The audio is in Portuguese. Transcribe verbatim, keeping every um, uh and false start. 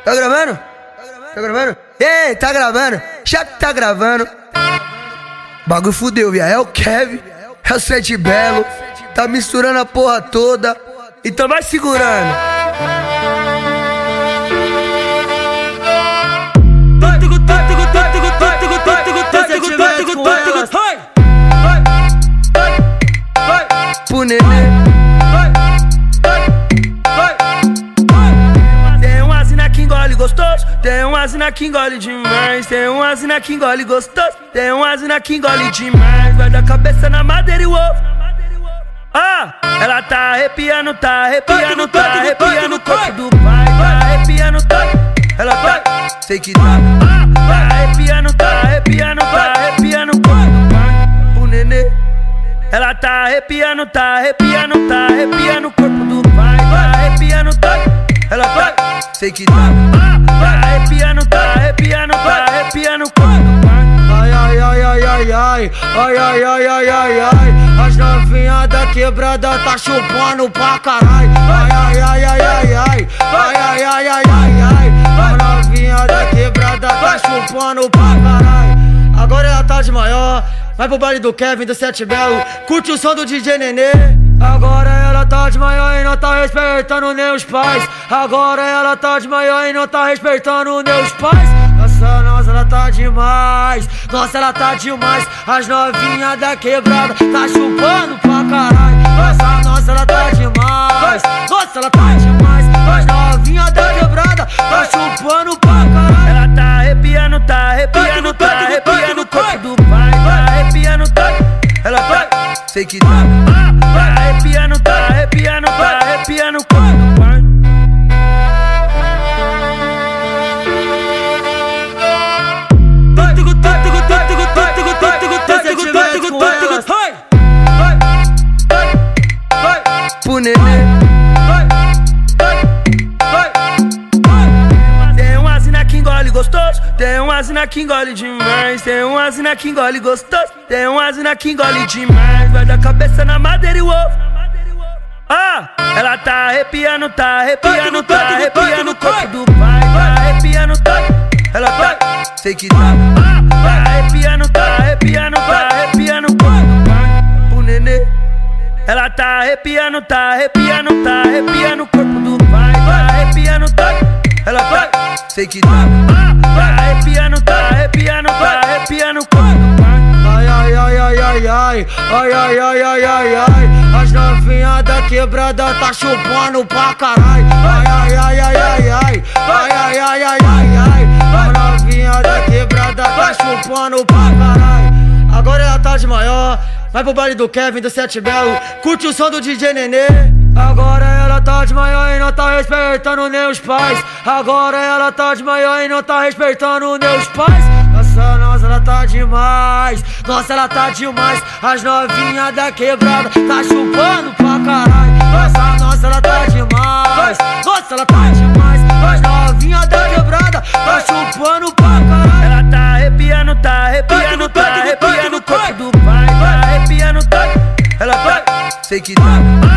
Tá gravando? Tá gravando? Ei, tá gravando? Já que tá gravando. Bagulho fudeu, viado. É o Kevin, é o Sete Belo. Tá misturando a porra toda. Então vai segurando. Pro nenê. Tem um asina que engole gostoso, tem um asina que engole demais. Tem um asina que engole gostoso, tem um asina que engole demais. Vai da cabeça na madeira e o ovo. Ah, ela tá arrepiando, tá arrepiando, tá arrepiando o corpo do pai. Tá arrepiando, tá, ela tá, sei que tá. Ah, tá arrepiando, tá arrepiando, tá arrepiando o corpo do pai. Pro nenê. Ela tá arrepiando, tá arrepiando, tá arrepiando o corpo do pai. Tá arrepiando, tá, ela tá, sei que tá. Ah, tá arrepiando, tá arrepiando, tá arrepiando o corpo do pai. Ai, ai, ai, ai, ai, ai, ai, ai, ai, ai, ai, ai. As novinhas da quebrada tá chupando pra caralho. Ai, ai, ai, ai, ai, ai, ai, ai, ai, ai, ai, ai. As novinhas da quebrada tá chupando pra caralho. Agora ela tá de maior, vai pro baile do Kevin, do Sete Belo. Curte o som do D J Nenê. Agora ela tá de maior e não tá respeitando nem os pais. Agora ela tá de maior e não tá respeitando nem os pais. Nossa, nossa, ela tá demais. Nossa, ela tá demais. As novinhas da quebrada tá chupando pra caralho. Nossa, nossa, ela tá demais. Nossa, ela tá demais. As novinhas da quebrada tá chupando pra caralho. Ela tá arrepiando, tá arrepiando, tá arrepiando o corpo do pai. Tá arrepiando, tá, ela tá, sei que tá. Ah, tá arrepiando, tá arrepiando, tá arrepiando o corpo do pai. Pro nenê. Tem um asina que engole gostoso, tem um asina que engole demais. Tem um asina que engole gostoso, tem um asina que engole demais. Vai da cabeça na madeira e o ovo. Ah, ela tá arrepiando, tá arrepiando, tá arrepiando o corpo do pai. Tá arrepiando, tá, ela tá, sei que tá. Ah, tá arrepiando, tá arrepiando, tá arrepiando o corpo do pai. Pro nenê. Ela tá arrepiando, tá arrepiando, tá arrepiando o corpo do pai. Tá arrepiando, tá, ela tá, sei que tá. Ah, tá arrepiando, tá arrepiando, tá arrepiando o corpo do pai. Ai, ai, ai, ai, ai, ai, ai, ai, ai, ai, ai, ai. As novinhas da quebrada tá chupando pra caralho. Ai, ai, ai, ai, ai, ai, ai, ai, ai, ai, ai, ai. As novinhas da quebrada tá chupando pra caralho. Agora ela tá de maior, vai pro baile do Kevin, do Sete Belo. Curte o som do D J Nenê. Agora ela tá de maior e não tá respeitando nem os pais. Agora ela tá de maior e não tá respeitando nem os pais. Nossa, nossa, ela tá demais. Nossa, ela tá demais. As novinhas da quebrada tá chupando pra caralho. Nossa, nossa, ela tá demais. Nossa, ela tá demais. As novinhas da quebrada tá chupando pra caralho. Ela tá arrepiando, tá arrepiando, tá arrepiando o corpo do pai. Tá arrepiando, tá, ela tá, sei que tá.